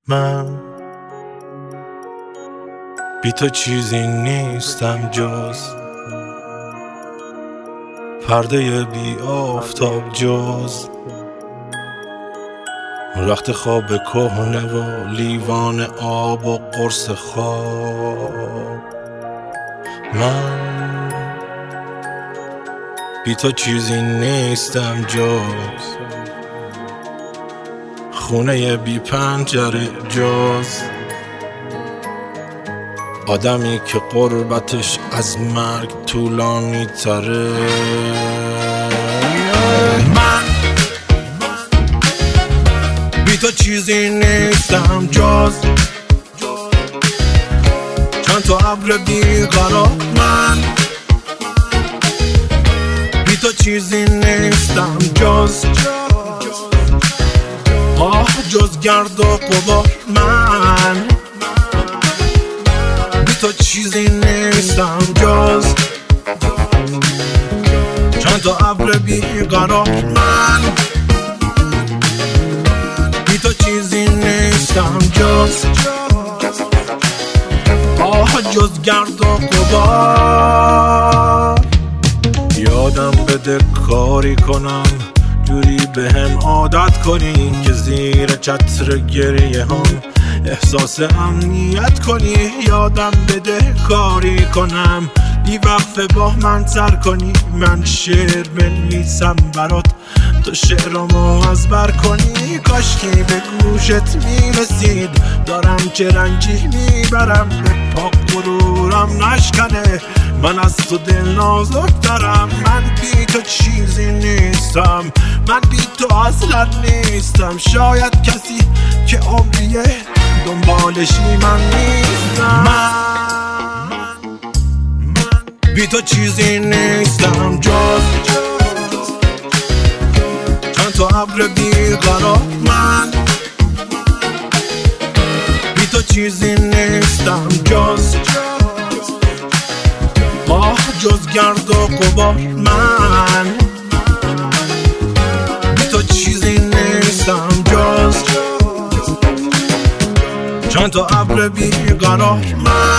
من بی تو چیزی نیستم جز پرده بی آفتاب، جز رخت خواب کهنه و لیوان آب و قرص خواب. من بی تو چیزی نیستم جز خونه بی پنجره، جز آدمی که قربتش از مرگ طولانی تره. من بی تو چیزی نیستم جز چند تا ابر بیقرار. من بی تو چیزی نیستم جز جز گرد و غبار. من بی تو چیزی نیستم جز چند تا ابر بیقرار. من بی تو چیزی نیستم جز جز گرد و غبار. یادم بده کاری کنم جوری به هم عادت کنی که زیر چتر گریه هم احساس امنیت کنی. یادم بده کاری کنم بی وقفه با من سر کنی. من شعر بنویسم برات تو شعرامو از بر کنی. کاشکی به گوشت میرسید دارم چه رنجی میبرم به پاک غرورم نشکنه. من از تو دل نازک دارم. من بی تو چیزی نیستم. من بی تو اصلا نیستم. شاید کسی که عمریه دنبالشی من نیستم. من بی تو چیزی نیستم جز چند تا ابر بیقرار. من بی تو چیزی نیستم جز جز گرد و غبار. من بی تو چیزی نیستم جز چند تا ابر بیقرار. من